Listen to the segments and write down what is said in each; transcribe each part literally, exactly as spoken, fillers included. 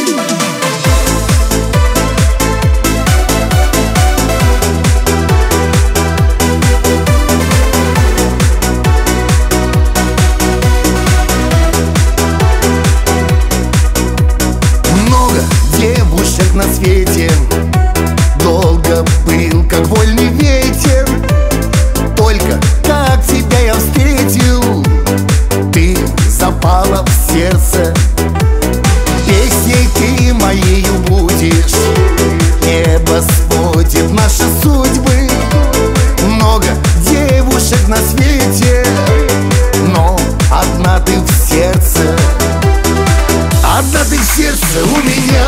На свете долго был, как вольный ветер. Только как тебя я встретил, ты запала в сердце. Песней ты моею будешь, небо сводит наши судьбы. Много девушек на свете, но одна ты в сердце. Одна ты в сердце у меня,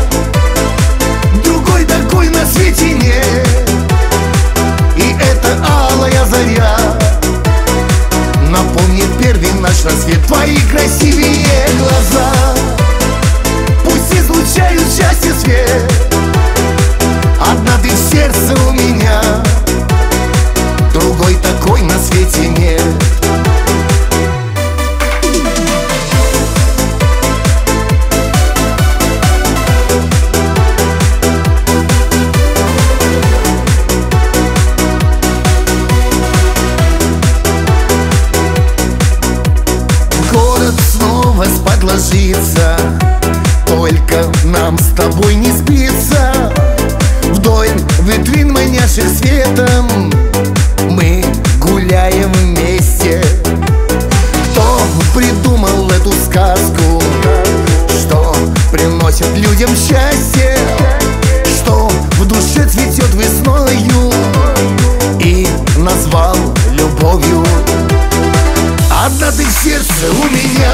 другой такой на свете нет. И это алая заря напомнит первый наш рассвет. Твои красивые глаза пусть излучают счастье свет. Одна ты в сердце у меня, другой такой на свете нет. Ложится, только нам с тобой не сбиться. Вдоль витрин манящих светом мы гуляем вместе. Кто придумал эту сказку, что приносит людям счастье, что в душе цветет весною и назвал любовью? Одна ты в сердце у меня,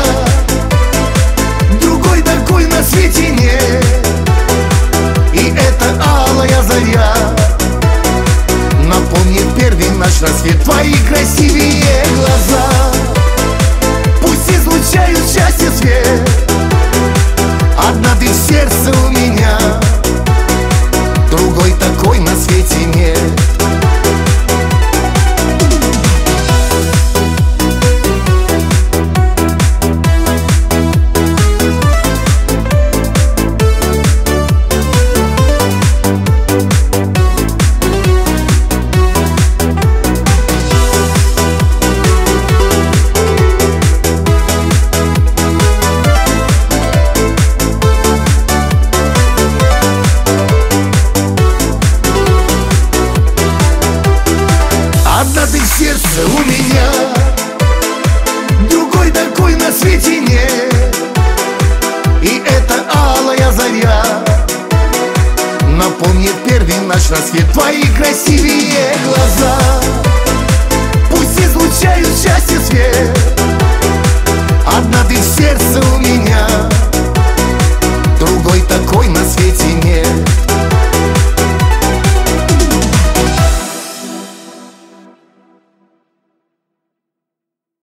другой такой на свете нет. И это алая заря напомнит первый наш рассвет. Твои красивые глаза пусть излучают счастье свет. Одна ты в сердце у меня, другой такой на свете нет. Одна ты в сердце у меня, другой такой на свете нет. И это алая заря напомнит первый наш рассвет. Твои красивые глаза пусть излучают счастье свет.